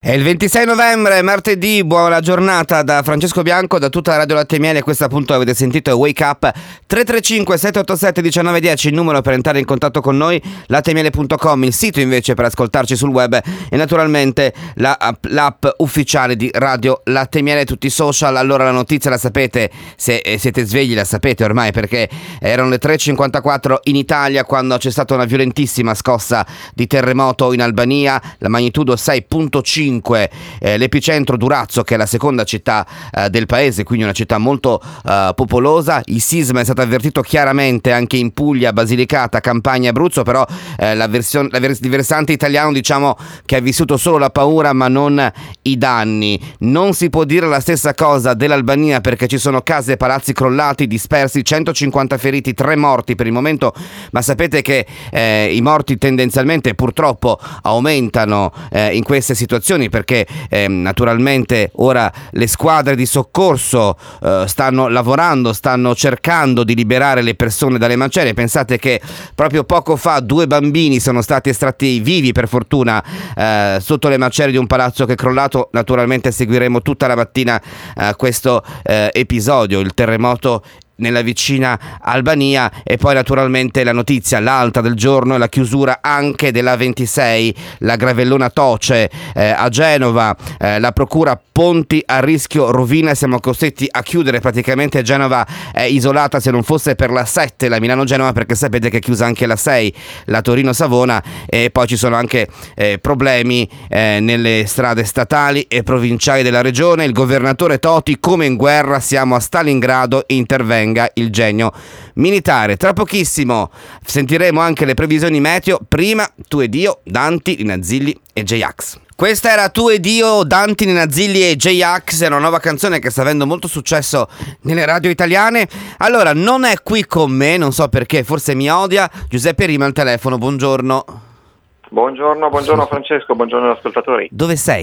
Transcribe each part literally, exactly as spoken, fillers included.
È il ventisei novembre, martedì, buona giornata da Francesco Bianco, da tutta la Radio Latte e Miele. Questo appunto avete sentito è Wake Up. Tre tre cinque sette otto sette uno nove uno zero il numero per entrare in contatto con noi, lattemiele punto com il sito invece per ascoltarci sul web e naturalmente la, l'app ufficiale di Radio Latte e Miele, tutti i social. Allora la notizia la sapete, se siete svegli la sapete ormai, perché erano le tre e cinquantaquattro in Italia quando c'è stata una violentissima scossa di terremoto in Albania, la magnitudo sei virgola cinque. Eh, l'epicentro Durazzo, che è la seconda città eh, del paese, quindi una città molto eh, popolosa. Il sisma è stato avvertito chiaramente anche in Puglia, Basilicata, Campania e Abruzzo, però eh, la versione, la vers- il versante italiano diciamo che ha vissuto solo la paura ma non i danni. Non si può dire la stessa cosa dell'Albania, perché ci sono case e palazzi crollati, dispersi, centocinquanta feriti, tre morti per il momento, ma sapete che eh, i morti tendenzialmente purtroppo aumentano eh, in queste situazioni, perché eh, naturalmente ora le squadre di soccorso eh, stanno lavorando, stanno cercando di liberare le persone dalle macerie. Pensate che proprio poco fa due bambini sono stati estratti vivi, per fortuna, eh, sotto le macerie di un palazzo che è crollato. Naturalmente seguiremo tutta la mattina eh, questo eh, episodio, il terremoto nella vicina Albania, e poi naturalmente la notizia, l'altra del giorno, è la chiusura anche della ventisei, la Gravellona Toce eh, a Genova. Eh, la procura ponti a rischio rovina, siamo costretti a chiudere praticamente. Genova è isolata, se non fosse per la sette, la Milano-Genova, perché sapete che è chiusa anche la sei, la Torino-Savona, e poi ci sono anche eh, problemi eh, nelle strade statali e provinciali della regione. Il governatore Toti, come in guerra, siamo a Stalingrado, intervenga il genio militare. Tra pochissimo sentiremo anche le previsioni meteo. Prima Tu ed Io, Danti, Nina Zilli e J-Ax. Questa era Tu ed Io, Danti, Nina Zilli e J-Ax, è una nuova canzone che sta avendo molto successo nelle radio italiane. Allora, non è qui con me, non so perché, forse mi odia, Giuseppe Rima al telefono. Buongiorno. Buongiorno, buongiorno Francesco, buongiorno ascoltatori. Dove sei?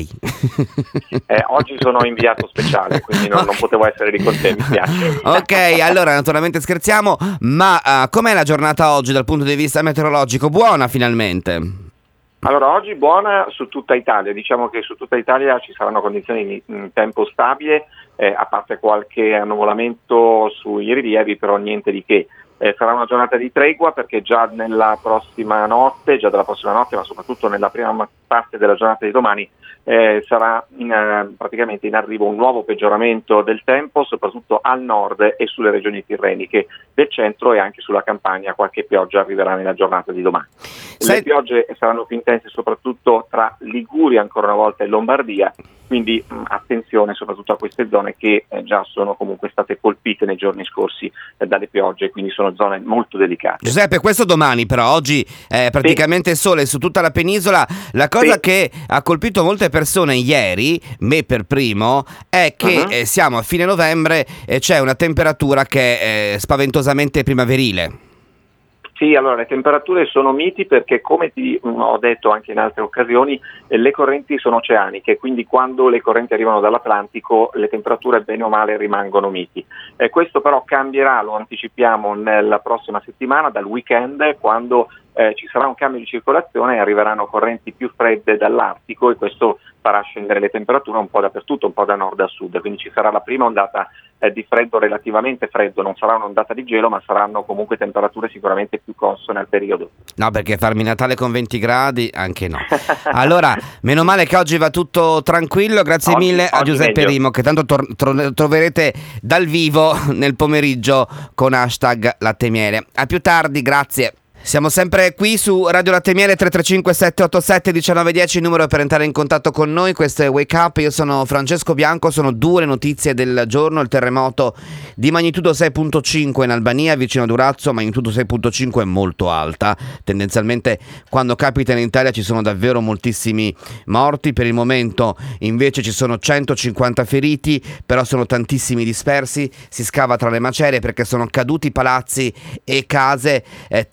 Eh, oggi sono inviato speciale, quindi non, non potevo essere lì con te, mi spiace. Ok, allora naturalmente scherziamo, ma uh, com'è la giornata oggi dal punto di vista meteorologico? Buona finalmente? Allora, oggi buona su tutta Italia, diciamo che su tutta Italia ci saranno condizioni di mh, tempo stabile, eh, a parte qualche annuvolamento sui rilievi, però niente di che. Eh, sarà una giornata di tregua, perché già nella prossima notte, già dalla prossima notte, ma soprattutto nella prima parte della giornata di domani, eh, sarà in, eh, praticamente in arrivo un nuovo peggioramento del tempo, soprattutto al nord e sulle regioni tirreniche del centro e anche sulla Campania. Qualche pioggia arriverà nella giornata di domani. Sei... Le piogge saranno più intense soprattutto tra Liguria ancora una volta e Lombardia, quindi mh, attenzione soprattutto a queste zone che eh, già sono comunque state colpite nei giorni scorsi eh, dalle piogge, quindi sono zone molto delicate. Giuseppe, questo domani, però oggi è praticamente sì. Sole su tutta la penisola. La cosa sì. che ha colpito molte persone ieri, me per primo, è che uh-huh. eh, siamo a fine novembre e c'è una temperatura che è eh, spaventosamente primaverile. Sì, allora le temperature sono miti, perché come ti mh, ho detto anche in altre occasioni, eh, le correnti sono oceaniche, quindi quando le correnti arrivano dall'Atlantico le temperature bene o male rimangono miti. Eh, questo però cambierà, lo anticipiamo, nella prossima settimana, dal weekend, quando eh, ci sarà un cambio di circolazione e arriveranno correnti più fredde dall'Artico, e questo farà scendere le temperature un po' dappertutto, un po' da nord a sud, quindi ci sarà la prima ondata eh, di freddo relativamente freddo, non sarà un'ondata di gelo, ma saranno comunque temperature sicuramente più consone al periodo. No, perché farmi Natale con venti gradi, anche no. Allora, meno male che oggi va tutto tranquillo, grazie oggi, mille a Giuseppe meglio. Rimo, che tanto tor- tro- troverete dal vivo nel pomeriggio con hashtag Latte e Miele. A più tardi, grazie. Siamo sempre qui su Radio Latte e Miele. Tre tre cinque sette otto sette uno nove uno zero il numero per entrare in contatto con noi. Questo è Wake Up, io sono Francesco Bianco. Sono due le notizie del giorno: il terremoto di magnitudo sei virgola cinque in Albania, vicino a Durazzo. Magnitudo sei virgola cinque è molto alta, tendenzialmente quando capita in Italia ci sono davvero moltissimi morti. Per il momento invece ci sono centocinquanta feriti, però sono tantissimi dispersi. Si scava tra le macerie perché sono caduti palazzi e case. eh, tre i morti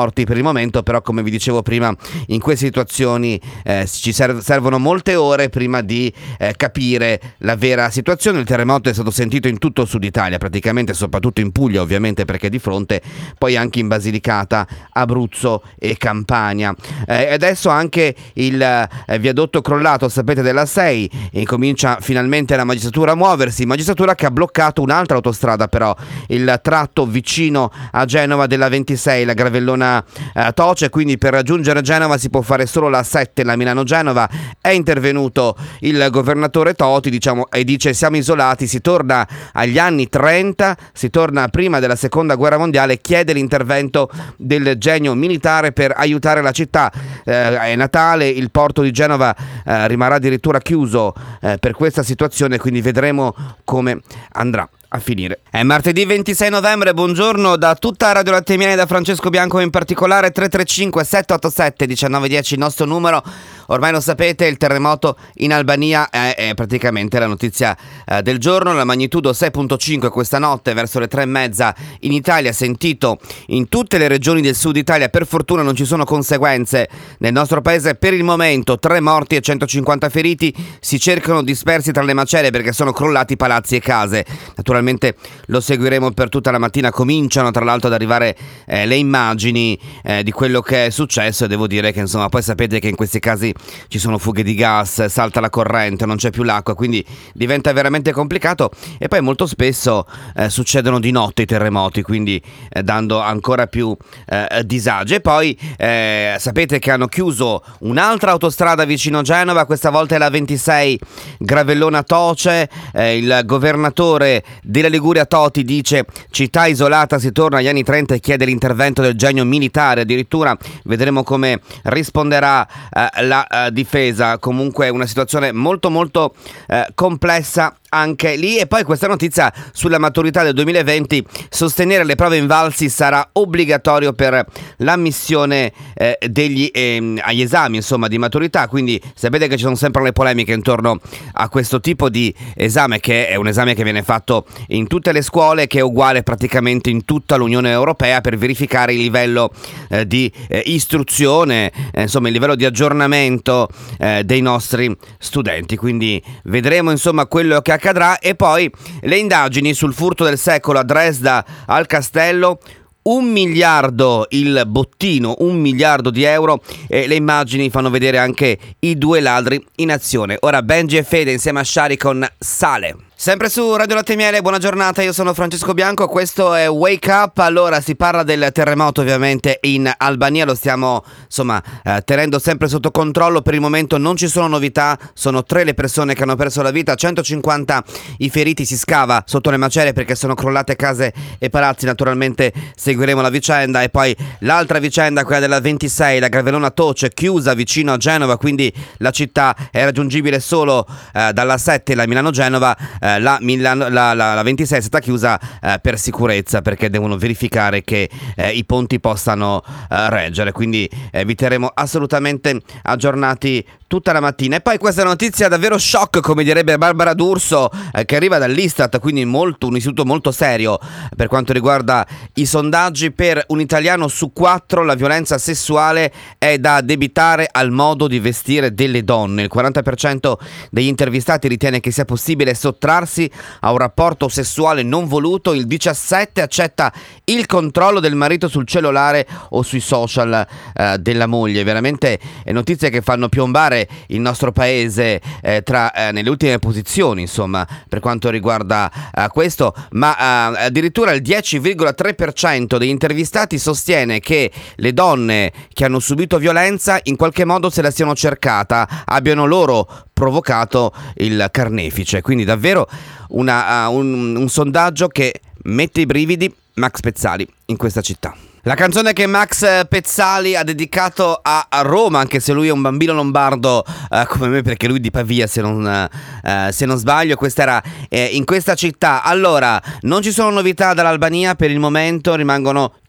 morti per il momento, però come vi dicevo prima in queste situazioni eh, ci serv- servono molte ore prima di eh, capire la vera situazione. Il terremoto è stato sentito in tutto il sud Italia praticamente, soprattutto in Puglia ovviamente perché è di fronte, poi anche in Basilicata, Abruzzo e Campania. Eh, adesso anche il eh, viadotto crollato, sapete, della sei, e comincia finalmente la magistratura a muoversi, magistratura che ha bloccato un'altra autostrada però, il tratto vicino a Genova della ventisei, la Gravellona eh, Toce, quindi per raggiungere Genova si può fare solo la sette, la Milano-Genova. È intervenuto il governatore Toti, diciamo, e dice siamo isolati, si torna agli anni trenta, si torna prima della seconda guerra mondiale, chiede l'intervento del genio militare per aiutare la città. Eh, è Natale, il porto di Genova eh, rimarrà addirittura chiuso eh, per questa situazione, quindi vedremo come andrà a finire. È martedì ventisei novembre, buongiorno da tutta Radio Latte Miele, da Francesco Bianco in particolare. Tre tre cinque sette otto sette uno nove uno zero il nostro numero. Ormai lo sapete, il terremoto in Albania è, è praticamente la notizia eh, del giorno. La magnitudo sei virgola cinque questa notte verso le tre e mezza in Italia, sentito in tutte le regioni del sud Italia. Per fortuna non ci sono conseguenze nel nostro paese per il momento. Tre morti e centocinquanta feriti, si cercano dispersi tra le macerie perché sono crollati palazzi e case. Naturalmente lo seguiremo per tutta la mattina. Cominciano tra l'altro ad arrivare eh, le immagini eh, di quello che è successo, e devo dire che insomma poi sapete che in questi casi ci sono fughe di gas, salta la corrente, non c'è più l'acqua, quindi diventa veramente complicato. E poi molto spesso eh, succedono di notte i terremoti, quindi eh, dando ancora più eh, disagi. E poi eh, sapete che hanno chiuso un'altra autostrada vicino a Genova, questa volta è la ventisei Gravellona Toce. Eh, il governatore della Liguria Toti dice città isolata, si torna agli anni trenta e chiede l'intervento del genio militare. Addirittura vedremo come risponderà eh, la eh, difesa. Comunque una situazione molto molto eh, complessa anche lì. E poi questa notizia sulla maturità del duemilaventi: sostenere le prove invalsi sarà obbligatorio per l'ammissione eh, degli eh, agli esami insomma di maturità. Quindi sapete che ci sono sempre le polemiche intorno a questo tipo di esame, che è un esame che viene fatto in tutte le scuole, che è uguale praticamente in tutta l'Unione Europea, per verificare il livello eh, di eh, istruzione, eh, insomma il livello di aggiornamento eh, dei nostri studenti. Quindi vedremo insomma quello che accadrà. E poi le indagini sul furto del secolo a Dresda al castello. Un miliardo il bottino, un miliardo di euro, e le immagini fanno vedere anche i due ladri in azione. Ora Benji e Fede insieme a Shari con Sale. Sempre su Radio Latte Miele, buona giornata, io sono Francesco Bianco, questo è Wake Up. Allora, si parla del terremoto ovviamente in Albania, lo stiamo insomma eh, tenendo sempre sotto controllo. Per il momento non ci sono novità, sono tre le persone che hanno perso la vita, centocinquanta i feriti, si scava sotto le macerie perché sono crollate case e palazzi. Naturalmente seguiremo la vicenda. E poi l'altra vicenda, quella della ventisei, la Gravellona Toce, chiusa vicino a Genova, quindi la città è raggiungibile solo eh, dalla sette, la Milano-Genova. Eh, La, Milano, la, la, la ventisei è stata chiusa eh, per sicurezza, perché devono verificare che eh, i ponti possano eh, reggere. Quindi eh, vi terremo assolutamente aggiornati tutta la mattina. E poi questa notizia davvero shock, come direbbe Barbara D'Urso, eh, che arriva dall'Istat, quindi molto, un istituto molto serio per quanto riguarda i sondaggi. Per un italiano su quattro la violenza sessuale è da addebitare al modo di vestire delle donne. Il quaranta per cento degli intervistati ritiene che sia possibile sottrarsi a un rapporto sessuale non voluto. Il diciassette accetta il controllo del marito sul cellulare o sui social eh, della moglie. Veramente eh, notizie che fanno piombare il nostro paese eh, tra eh, nelle ultime posizioni insomma per quanto riguarda eh, questo. Ma eh, addirittura il dieci virgola tre per cento degli intervistati sostiene che le donne che hanno subito violenza in qualche modo se la siano cercata, abbiano loro provocato il carnefice. Quindi davvero una, uh, un, un sondaggio che mette i brividi. Max Pezzali in questa città. La canzone che Max Pezzali ha dedicato a Roma, anche se lui è un bambino lombardo eh, come me, perché lui di Pavia se non, eh, se non sbaglio. Questa era eh, in questa città. Allora, non ci sono novità dall'Albania per il momento, rimangono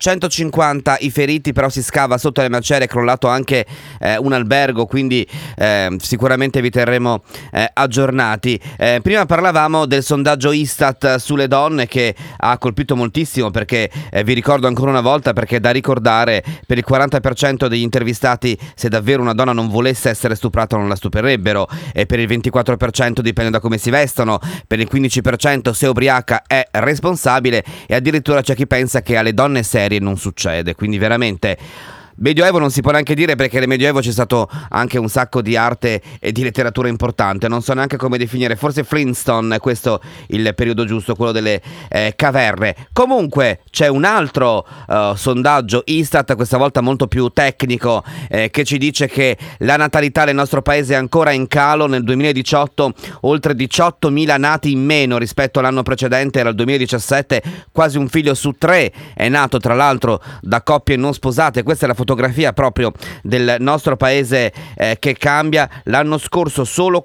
centocinquanta i feriti, però si scava sotto le macerie, è crollato anche eh, un albergo, quindi eh, sicuramente vi terremo eh, aggiornati. Eh, prima parlavamo del sondaggio Istat sulle donne che ha colpito moltissimo, perché eh, vi ricordo ancora una volta, perché è da ricordare, per il quaranta per cento degli intervistati se davvero una donna non volesse essere stuprata non la stuprerebbero, e per il ventiquattro per cento dipende da come si vestono, per il quindici per cento se ubriaca è responsabile, e addirittura c'è chi pensa che alle donne serie non succede. Quindi veramente Medioevo non si può neanche dire, perché nel Medioevo c'è stato anche un sacco di arte e di letteratura importante. Non so neanche come definire, forse Flintstone è questo il periodo giusto, quello delle eh, caverne. Comunque c'è un altro uh, sondaggio Istat, questa volta molto più tecnico, eh, che ci dice che la natalità nel nostro paese è ancora in calo. Nel duemiladiciotto oltre diciottomila nati in meno rispetto all'anno precedente, era il duemiladiciassette, quasi un figlio su tre è nato tra l'altro da coppie non sposate. Questa è la fotografia proprio del nostro paese eh, che cambia. L'anno scorso solo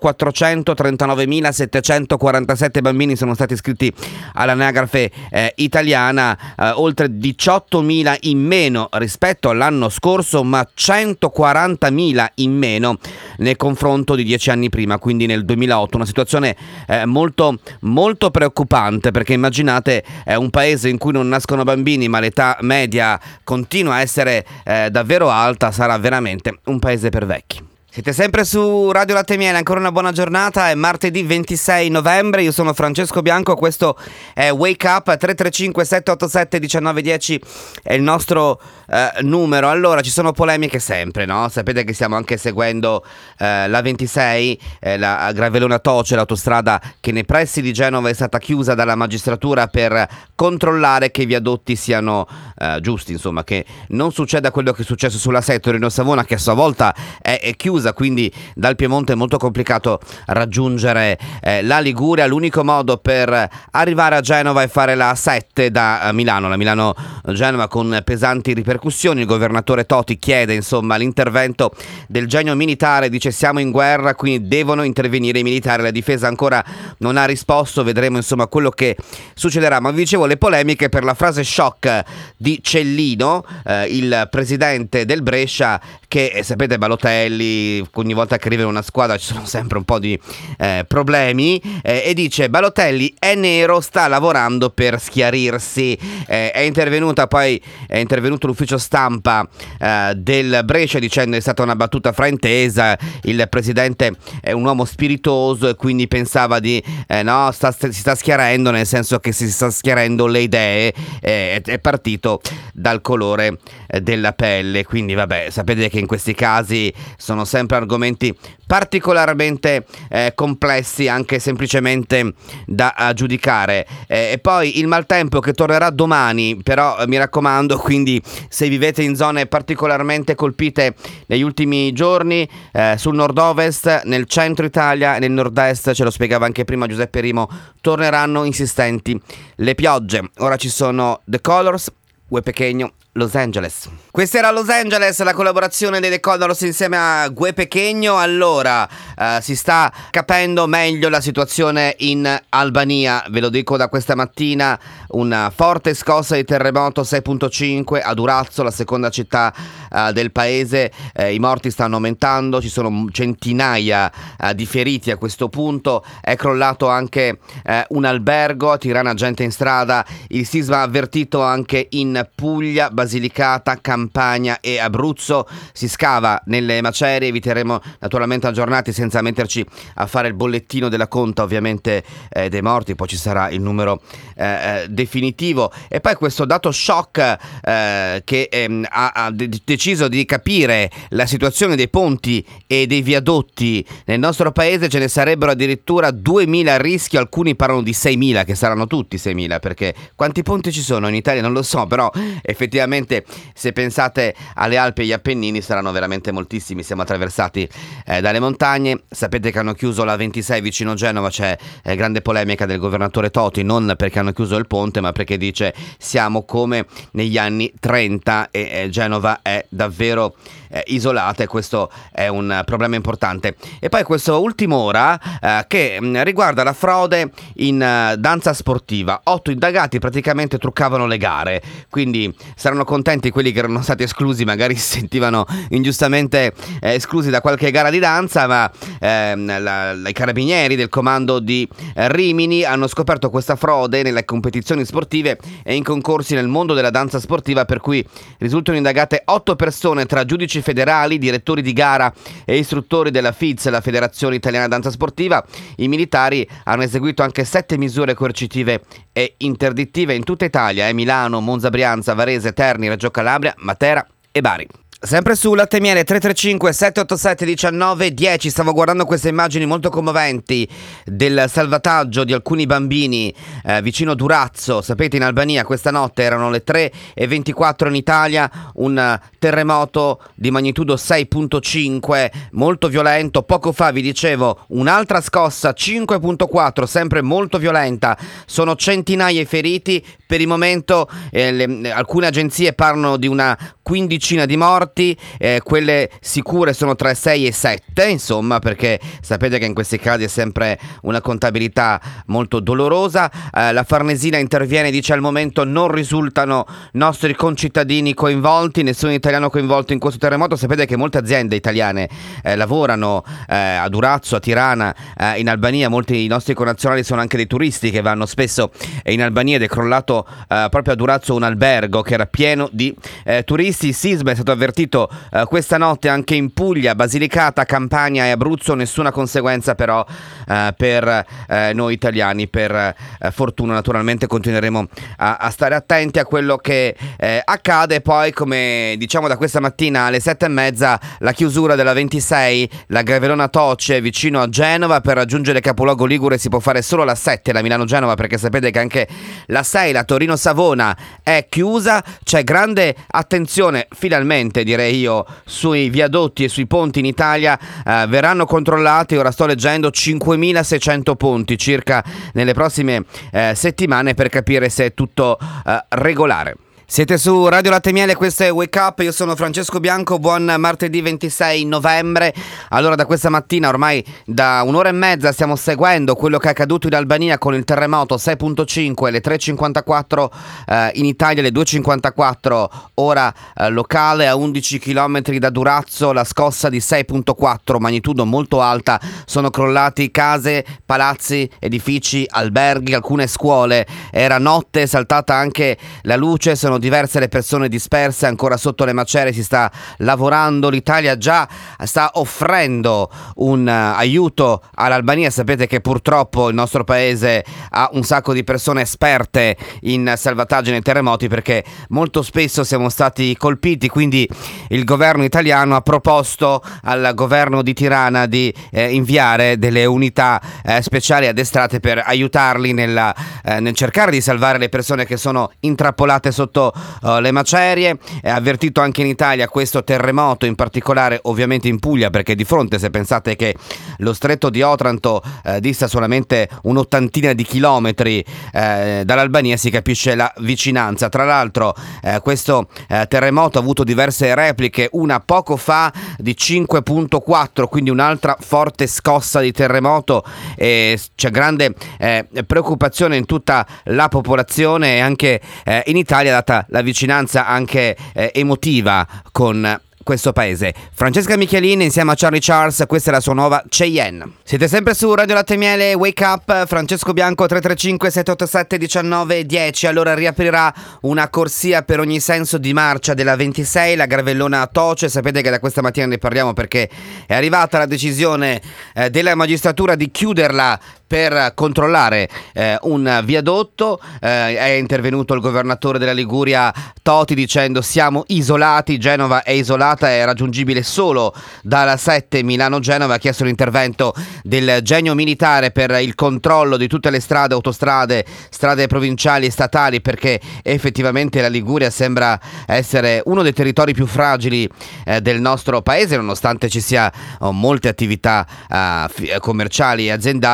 quattrocentotrentanovanemilasettecentoquarantasette bambini sono stati iscritti all'anagrafe eh, italiana, eh, oltre diciottomila in meno rispetto all'anno scorso, ma centoquarantamila in meno nel confronto di dieci anni prima, quindi nel duemilaotto. Una situazione eh, molto molto preoccupante, perché immaginate è un paese in cui non nascono bambini, ma l'età media continua a essere eh, davvero alta. Sarà veramente un paese per vecchi. Siete sempre su Radio Latte e Miele, ancora una buona giornata, è martedì ventisei novembre, io sono Francesco Bianco, questo è Wake Up. Tre tre cinque sette otto sette uno nove uno zero è il nostro eh, numero. Allora, ci sono polemiche sempre, no? Sapete che stiamo anche seguendo eh, la ventisei, eh, la Gravellona Toce, l'autostrada che nei pressi di Genova è stata chiusa dalla magistratura per controllare che i viadotti siano eh, giusti, insomma, che non succeda quello che è successo sulla sei Torino-Savona, che a sua volta è, è chiusa. Quindi dal Piemonte è molto complicato raggiungere eh, la Liguria. L'unico modo per arrivare a Genova è fare la sette da uh, Milano, la Milano-Genova, con pesanti ripercussioni. Il governatore Toti chiede insomma l'intervento del genio militare, dice siamo in guerra, quindi devono intervenire i militari. La difesa ancora non ha risposto, vedremo insomma quello che succederà. Ma vi dicevo, le polemiche per la frase shock di Cellino, eh, il presidente del Brescia, che eh, sapete Balotelli, ogni volta che arriva in una squadra ci sono sempre un po' di eh, problemi, eh, e dice Balotelli è nero, sta lavorando per schiarirsi. Eh, è intervenuta poi è intervenuto l'ufficio stampa eh, del Brescia dicendo è stata una battuta fraintesa, il presidente è un uomo spiritoso e quindi pensava di eh, no, sta, si sta schiarendo, nel senso che si sta schiarendo le idee, eh, è partito dal colore eh, della pelle. Quindi vabbè, sapete che in questi casi sono sempre argomenti particolarmente eh, complessi, anche semplicemente da uh, giudicare. Eh, e poi il maltempo che tornerà domani, però eh, mi raccomando, quindi se vivete in zone particolarmente colpite negli ultimi giorni, eh, sul nord-ovest, nel centro Italia e nel nord-est, ce lo spiegava anche prima Giuseppe Rimo, torneranno insistenti le piogge. Ora ci sono The Colors, Gue Pequeño, Los Angeles. Questa era Los Angeles, la collaborazione dei The Colors insieme a Gue Pequeño. Allora, eh, si sta capendo meglio la situazione in Albania, ve lo dico da questa mattina. Una forte scossa di terremoto sei virgola cinque a Durazzo, la seconda città eh, del paese. Eh, i morti stanno aumentando, ci sono centinaia eh, di feriti a questo punto. È crollato anche eh, un albergo, a Tirana gente in strada. Il sisma avvertito anche in Puglia, Basilicata, Campania e Abruzzo. Si scava nelle macerie, vi terremo naturalmente aggiornati senza metterci a fare il bollettino della conta ovviamente eh, dei morti, poi ci sarà il numero eh, definitivo. E poi questo dato shock eh, che ehm, ha, ha de- deciso di capire la situazione dei ponti e dei viadotti nel nostro paese. Ce ne sarebbero addirittura duemila a rischio, alcuni parlano di seimila, che saranno tutti seimila, perché quanti ponti ci sono in Italia non lo so, però effettivamente se pensate alle Alpi e agli Appennini saranno veramente moltissimi. Siamo attraversati eh, dalle montagne. Sapete che hanno chiuso la ventisei vicino Genova, c'è eh, grande polemica del governatore Toti, non perché hanno chiuso il ponte ma perché dice siamo come negli anni trenta e eh, Genova è davvero eh, isolata, e questo è un problema importante. E poi questo ultimo ora eh, che mh, riguarda la frode in uh, danza sportiva. Otto indagati praticamente truccavano le gare, quindi quindi saranno contenti quelli che erano stati esclusi, magari si sentivano ingiustamente eh, esclusi da qualche gara di danza, ma ehm, la, la, i carabinieri del comando di eh, Rimini hanno scoperto questa frode nelle competizioni sportive e in concorsi nel mondo della danza sportiva, per cui risultano indagate otto persone tra giudici federali, direttori di gara e istruttori della F I Z, la Federazione Italiana Danza Sportiva. I militari hanno eseguito anche sette misure coercitive e interdittive in tutta Italia, eh, Milano, Monza, Brianza, Varese, Terni, Reggio Calabria, Matera e Bari. Sempre su Latte Miele tre tre cinque sette otto sette uno nove uno zero, stavo guardando queste immagini molto commoventi del salvataggio di alcuni bambini eh, vicino Durazzo, sapete, in Albania. Questa notte erano le tre e ventiquattro in Italia, un terremoto di magnitudo sei virgola cinque, molto violento. Poco fa vi dicevo un'altra scossa cinque virgola quattro, sempre molto violenta, sono centinaia i feriti. Per il momento eh, le, alcune agenzie parlano di una quindicina di morti, eh, quelle sicure sono tra sei e sette, insomma, perché sapete che in questi casi è sempre una contabilità molto dolorosa. Eh, la Farnesina interviene e dice: al momento non risultano nostri concittadini coinvolti, nessun italiano coinvolto in questo terremoto. Sapete che molte aziende italiane eh, lavorano eh, a Durazzo, a Tirana, eh, in Albania. Molti dei nostri connazionali sono anche dei turisti che vanno spesso in Albania, ed è crollato eh, proprio a Durazzo un albergo che era pieno di eh, turisti. Il sisma è stato avvertito eh, questa notte anche in Puglia, Basilicata, Campania e Abruzzo. Nessuna conseguenza però eh, per eh, noi italiani, per eh, fortuna. Naturalmente continueremo a, a stare attenti a quello che eh, accade. Poi, come diciamo da questa mattina alle sette e mezza, la chiusura della ventisei, la Gravellona Toce vicino a Genova. Per raggiungere capoluogo ligure si può fare solo la sette, la Milano-Genova, perché sapete che anche la sei, la Torino-Savona, è chiusa. C'è grande attenzione, finalmente direi io, sui viadotti e sui ponti in Italia. Eh, verranno controllati, ora sto leggendo, cinquemilaseicento ponti circa nelle prossime eh, settimane, per capire se è tutto eh, regolare. Siete su Radio Latte Miele, questo è Wake Up, io sono Francesco Bianco, buon martedì ventisei novembre. Allora, da questa mattina, ormai da un'ora e mezza, stiamo seguendo quello che è accaduto in Albania con il terremoto sei virgola cinque, le tre e cinquantaquattro eh, in Italia, le due e cinquantaquattro ora eh, locale, a undici chilometri da Durazzo, la scossa di sei virgola quattro, magnitudo molto alta. Sono crollati case, palazzi, edifici, alberghi, alcune scuole. Era notte, è saltata anche la luce, sono diverse le persone disperse ancora sotto le macerie, si sta lavorando. L'Italia già sta offrendo un uh, aiuto all'Albania. Sapete che purtroppo il nostro paese ha un sacco di persone esperte in salvataggio nei terremoti, perché molto spesso siamo stati colpiti, quindi il governo italiano ha proposto al governo di Tirana di eh, inviare delle unità eh, speciali addestrate per aiutarli nella, eh, nel cercare di salvare le persone che sono intrappolate sotto Uh, le macerie. È avvertito anche in Italia questo terremoto, in particolare ovviamente in Puglia, perché di fronte, se pensate che lo stretto di Otranto eh, dista solamente un'ottantina di chilometri eh, dall'Albania, si capisce la vicinanza. Tra l'altro eh, questo eh, terremoto ha avuto diverse repliche, una poco fa di cinque virgola quattro, quindi un'altra forte scossa di terremoto, e c'è grande eh, preoccupazione in tutta la popolazione e anche eh, in Italia, data la vicinanza anche eh, emotiva con questo paese. Francesca Michelin insieme a Charlie Charles, questa è la sua nuova Cheyenne. Siete sempre su Radio Latte Miele, Wake Up, Francesco Bianco, tre tre cinque sette otto sette uno nove uno zero. Allora, riaprirà una corsia per ogni senso di marcia della ventisei, la Gravellona Toce. Sapete che da questa mattina ne parliamo perché è arrivata la decisione eh, della magistratura di chiuderla per controllare eh, un viadotto. Eh, è intervenuto il governatore della Liguria Toti dicendo: siamo isolati, Genova è isolata, è raggiungibile solo dalla sette Milano-Genova. Ha chiesto l'intervento del genio militare per il controllo di tutte le strade, autostrade, strade provinciali e statali, perché effettivamente la Liguria sembra essere uno dei territori più fragili eh, del nostro paese, nonostante ci sia oh, molte attività uh, f- commerciali e aziendali, e c'è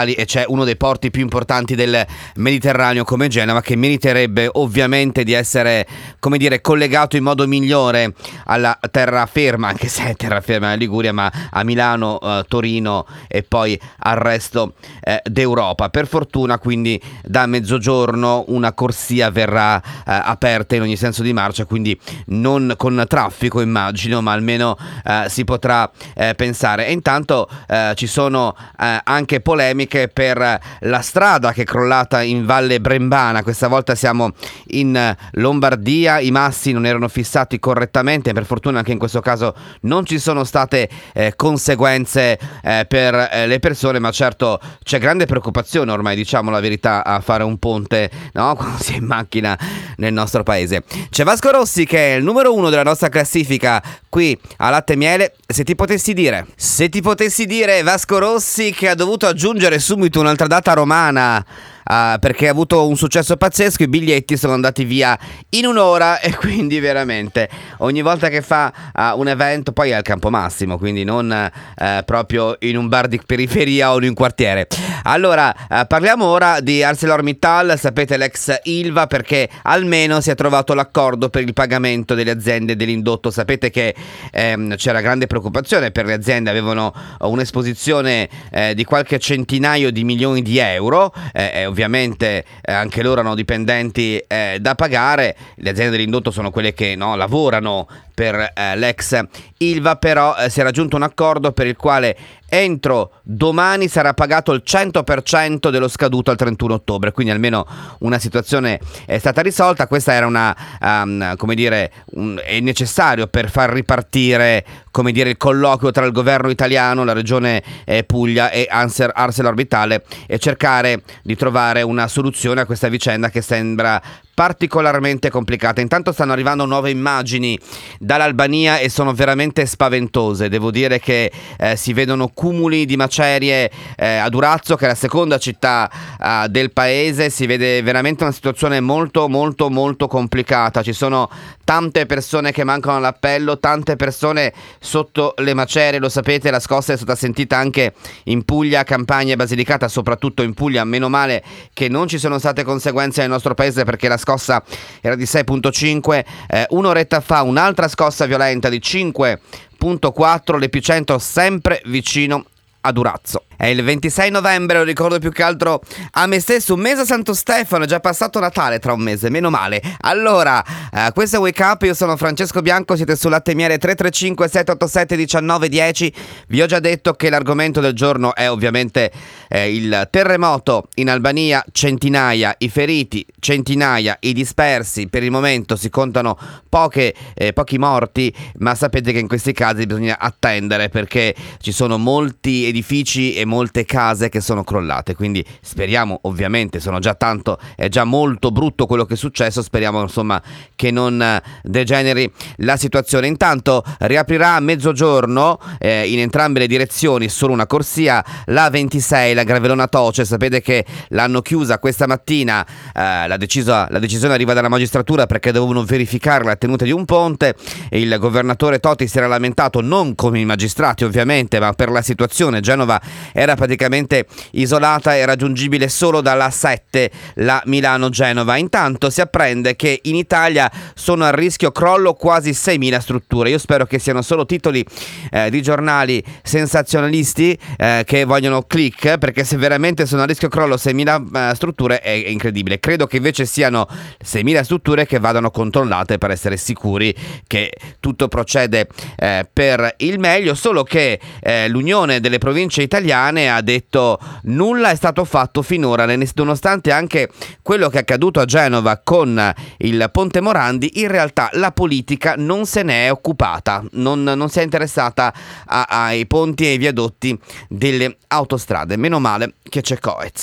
c'è uno dei porti più importanti del Mediterraneo come Genova, che meriterebbe ovviamente di essere, come dire, collegato in modo migliore alla terraferma, anche se è terraferma in Liguria, ma a Milano, eh, Torino e poi al resto eh, d'Europa. Per fortuna quindi da mezzogiorno una corsia verrà eh, aperta in ogni senso di marcia, quindi non con traffico immagino, ma almeno eh, si potrà eh, pensare. E intanto eh, ci sono eh, anche polemiche per la strada che è crollata in Valle Brembana. Questa volta siamo in Lombardia, i massi non erano fissati correttamente, per fortuna anche in questo caso non ci sono state eh, conseguenze eh, per eh, le persone, ma certo c'è grande preoccupazione ormai, diciamo la verità, a fare un ponte, no? Quando si è in macchina nel nostro paese. C'è Vasco Rossi che è il numero uno della nostra classifica qui a Latte e Miele. Se ti potessi dire, se ti potessi dire Vasco Rossi che ha dovuto aggiungere subito un'altra data romana, Uh, perché ha avuto un successo pazzesco, i biglietti sono andati via in un'ora e quindi veramente ogni volta che fa uh, un evento, poi è al Campo Massimo, quindi non uh, proprio in un bar di periferia o in un quartiere. Allora uh, parliamo ora di ArcelorMittal, sapete l'ex Ilva, perché almeno si è trovato l'accordo per il pagamento delle aziende dell'indotto. Sapete che ehm, c'era grande preoccupazione per le aziende, avevano un'esposizione eh, di qualche centinaio di milioni di euro, eh, ovviamente eh, anche loro hanno dipendenti eh, da pagare. Le aziende dell'indotto sono quelle che no, lavorano per eh, l'ex Ilva, però eh, si è raggiunto un accordo per il quale entro domani sarà pagato il cento per cento dello scaduto al trentuno ottobre, quindi almeno una situazione è stata risolta. Questa era una, um, come dire, un, è necessario per far ripartire, come dire, il colloquio tra il governo italiano, la regione eh, Puglia e ArcelorMittal e cercare di trovare una soluzione a questa vicenda che sembra particolarmente complicata. Intanto stanno arrivando nuove immagini dall'Albania e sono veramente spaventose. Devo dire che eh, si vedono cumuli di macerie eh, a Durazzo, che è la seconda città eh, del paese. Si vede veramente una situazione molto molto molto complicata. Ci sono tante persone che mancano all'appello, tante persone sotto le macerie. Lo sapete, la scossa è stata sentita anche in Puglia, Campania e Basilicata, soprattutto in Puglia. Meno male che non ci sono state conseguenze nel nostro paese, perché la scossa era di sei virgola cinque, eh, un'oretta fa un'altra scossa violenta di cinque virgola quattro, l'epicentro sempre vicino a Durazzo. È il ventisei novembre, lo ricordo più che altro a me stesso, un mese a Santo Stefano, è già passato Natale tra un mese, meno male. Allora, eh, questo è Wake Up, io sono Francesco Bianco, siete su Latte e Miele. Tre tre cinque sette otto sette uno nove uno zero. Vi ho già detto che l'argomento del giorno è ovviamente eh, il terremoto in Albania, centinaia i feriti, centinaia i dispersi. Per il momento si contano poche, eh, pochi morti, ma sapete che in questi casi bisogna attendere, perché ci sono molti edifici e molte case che sono crollate, quindi speriamo, ovviamente sono già tanto, è già molto brutto quello che è successo, speriamo insomma che non degeneri la situazione. Intanto riaprirà a mezzogiorno eh, in entrambe le direzioni solo una corsia, la ventisei, la Gravelona Toce. Sapete che l'hanno chiusa questa mattina, eh, la, decisa, la decisione arriva dalla magistratura perché dovevano verificare la tenuta di un ponte. Il governatore Toti si era lamentato, non come i magistrati ovviamente, ma per la situazione. Genova era praticamente isolata e raggiungibile solo dalla sette, la Milano-Genova. Intanto si apprende che in Italia sono a rischio crollo quasi seimila strutture. Io spero che siano solo titoli eh, di giornali sensazionalisti eh, che vogliono click, perché se veramente sono a rischio crollo seimila eh, strutture è, è incredibile. Credo che invece siano seimila strutture che vadano controllate per essere sicuri che tutto procede eh, per il meglio, solo che eh, l'Unione delle Province Italiane ha detto nulla è stato fatto finora, nonostante anche quello che è accaduto a Genova con il Ponte Morandi. In realtà la politica non se ne è occupata, non, non si è interessata a, ai ponti e ai viadotti delle autostrade. Meno male che c'è Coez.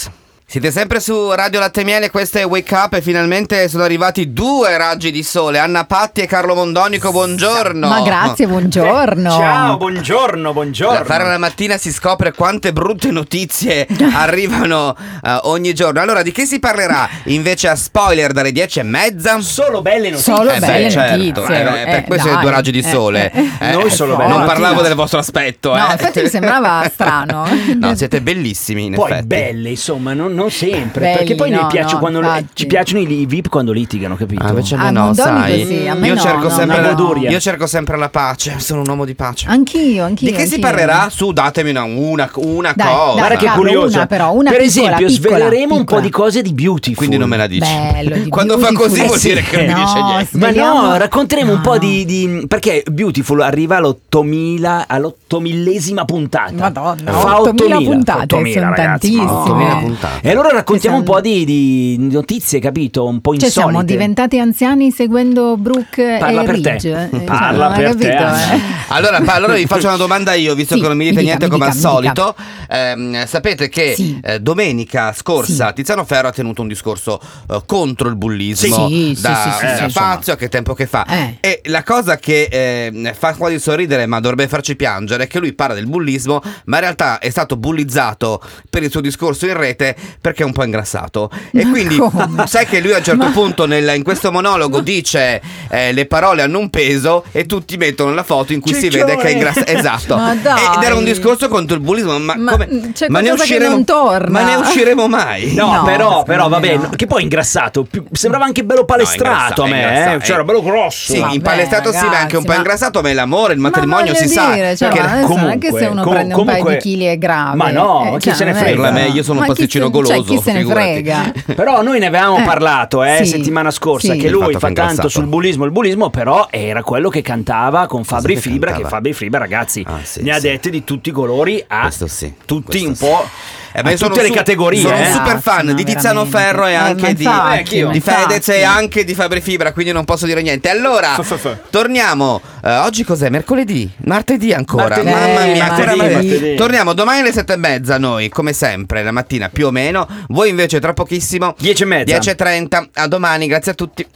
Siete sempre su Radio Latte Miele, questo è Wake Up e finalmente sono arrivati due raggi di sole, Anna Patti e Carlo Mondonico, buongiorno. Ma grazie, buongiorno. Eh, ciao, buongiorno, buongiorno. Da fare la mattina si scopre quante brutte notizie arrivano uh, ogni giorno. Allora, di che si parlerà invece a spoiler dalle dieci e mezza? Solo belle notizie. Solo eh belle beh, certo. notizie. Eh, beh, per Eh, questo dai. è due raggi di sole. Eh, Eh, Noi solo eh, belle Non notizie. parlavo del vostro aspetto, No, eh. infatti mi sembrava strano. No, siete bellissimi in Poi effetti. belle, insomma, non, non sempre. Belli, perché poi no, mi piace no, quando infatti. ci piacciono i, i V I P quando litigano, capito? Ah, invece a me Ah, no, Mondonico sai. sì, a me io no, cerco no, sempre no, la, no. io cerco sempre la pace, sono un uomo di pace. Anch'io, anch'io. Di che si anch'io. parlerà? Su, datemi una, una, una Dai, cosa. dai, Guarda che Carlo, curioso. una però, una per piccola, esempio, piccola, sveleremo un piccola. po' di cose di Beautiful. Quindi non me la dici. Bello, di Quando fa Beautiful. così Eh vuol sì. dire che non mi No, dice niente. Ma sveliamo- no, racconteremo un No. po' di, di- perché Beautiful arriva all'ottomila all'ottomillesima puntata. Madonna, fa ottomila ottomila puntate, ottomila, sono ragazzi, tantissime. ottomila Eh. puntate. E allora raccontiamo un Ci po' di, di notizie, capito? Un po' Cioè insolite. siamo diventati anziani seguendo Brooke Parla e per te. Ridge. Eh, Parla cioè, non hai per te, capito, Anna. eh? Allora, pa- allora vi faccio una domanda io, visto Sì, che non mi mi dite dica, niente mi come al dica, mi solito. Ehm, sapete che Sì. eh, domenica scorsa Sì. Tiziano Ferro ha tenuto un discorso eh, contro il bullismo Sì, sì, da, sì, sì, da sì, Fazio, che tempo che fa. Eh. E la cosa che eh, fa quasi sorridere, ma dovrebbe farci piangere, è che lui parla del bullismo, ma in realtà è stato bullizzato per il suo discorso in rete perché è un po' ingrassato. E Ma quindi come? sai che lui a un certo Ma- punto nel- in questo monologo dice eh, le parole hanno un peso e tutti mettono la foto in cui si Ciccione. vede che è ingrassato. Esatto. Ma dai. Ed era un discorso contro il bullismo, ma, Ma, come c'è ma ne qualcosa che usciremo non torna. Ma ne usciremo mai? No, No, però, però secondo me vabbè, no. che poi ingrassato, più- sembrava anche bello palestrato No, a me, ingrassa- eh. Cioè, era bello grosso. Sì, Vabbè, impalestrato sì, ma anche un po' ragazzi, ma- ingrassato, ma è l'amore, il matrimonio Ma si voglio sa. dire, cioè, perché- ma adesso non è che se uno comunque, prende un paio comunque- di chili è grave. Ma no, Eh, ma chi cioè, se ne non è frega? che- Per me, io sono un Ma chi pasticcino se- goloso, Cioè, chi se ne figurati. frega? Però noi ne avevamo Eh, parlato eh, sì, settimana scorsa sì. che Il lui fatto fa che è tanto ingrassato. sul bullismo, il bullismo però era quello che cantava con Fabri che Fibra, cantava? che Fabri Fibra ragazzi Ah, sì, ne ha sì. dette di tutti i colori a Questo sì, tutti questo un sì. po' Eh, ma a io sono tutte le su- categorie. Sono eh. un super fan no, di Tiziano veramente. Ferro e Eh, anche ma di, infatti, eh, chi- ma di Fedez infatti. e anche di Fabri Fibra, quindi non posso dire niente. Allora, F- f- f. torniamo. eh, oggi cos'è? Mercoledì? Martedì ancora? Martedì, Mamma mia, ancora martedì, martedì. martedì. Torniamo domani alle sette e mezza noi, come sempre, la mattina più o meno. Voi invece tra pochissimo Dieci e mezza. dieci e trenta. A domani, grazie a tutti.